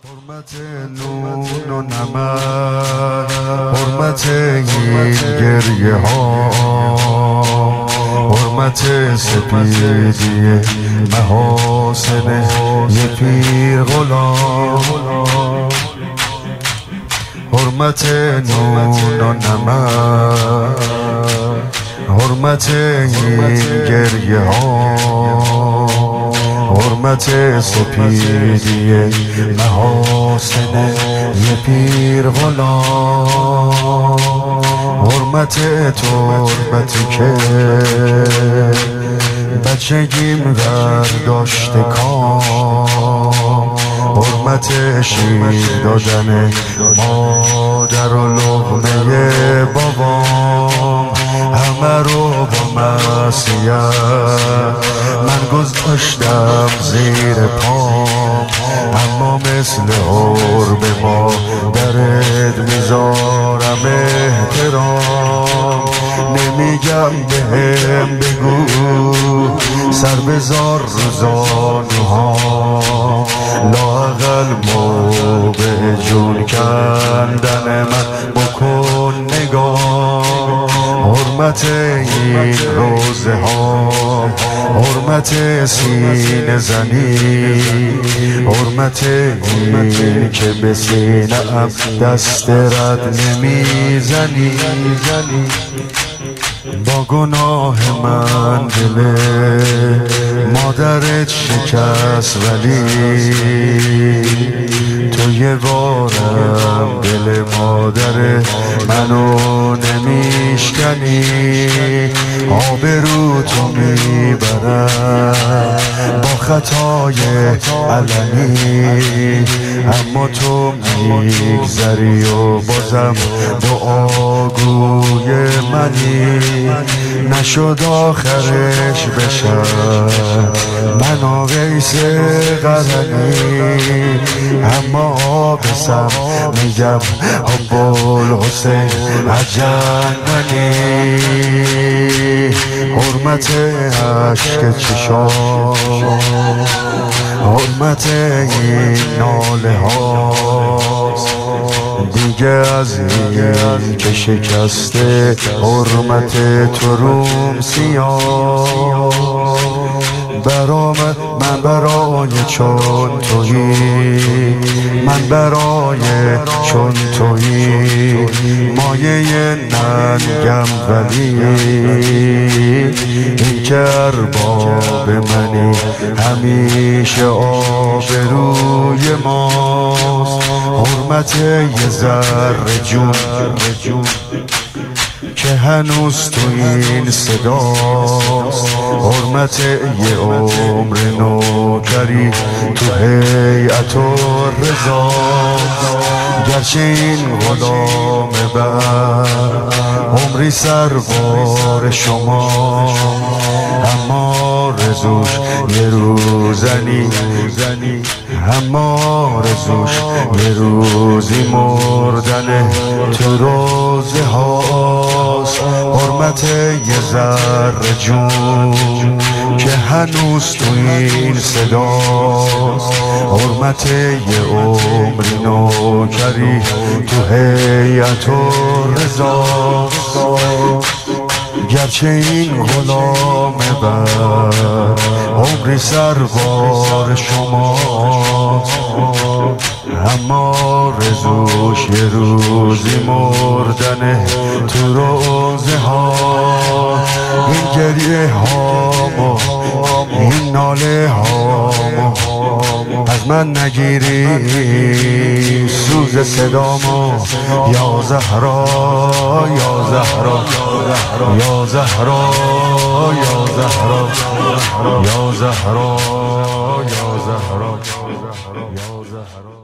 حرمت نون و نمک، حرمت این گریه ها، حرمت سپیدی محاسن یه پیر غلام، حرمت نون و نمک، حرمت این گریه ها، حرمت سپیدی محاسن یه پیر غلام، حرمت تربتی که بچگیم برداشته کام، حرمت شیر دادن مادر و لقمه بابام، همه رو با معصیت من گذاشتم زیر پام، اما مثل عرب مادرت میذارم احترام، نمیگم بهم بگو سر بذار رو زانوها، لااقل موقع جون کندن من بکن نگاه، حرمت این روزه ها، حرمت سینه زنی، حرمت این که به سینه ام دست رد نمیزنی، با گناه من دل مادرت شکست ولی تو یه بارم دل مادر منو نمیشکنی، آبرو تو میبرم با خطای علنی، اما تو میگذری و بازم دعاگوی منی، نشد آخرش بشم من آقیس قرنی، اما آبسم میگم ابوالحسین عجنگی، حرمت عشق چشام، حرمت این ناله هاست دیگه از این که شکسته، حرمت تو روم سیاه، من برای چون تویی، من برای چون تویی مایه ننگم ولی این که ارباب منی همیشه آبروی ماست، حرمت یه ذره جون که هنوز تو این صداست، حرمت یه عمر نوکری تو هیئت الرضاست، گرچه این غلام بر عمری سربار شما، اما رزوش یه روزنی، اما رزوش یه روزی مردن تو روزه هاست، حرمت یه ذره جون که هنوز تو این صداست، حرمت یه عمری نوکری تو هیئت الرضاست، گرچه این غلام بر عمری سربار شماست، اما رزوش یه روزی مردن تو روزه ها، این گریه هامو این ناله هامو از من نگیری، سوز صدامو یا زهرا یا زهرا یا زهرا یا زهرا یا زهرا یا زهرا یا زهرا.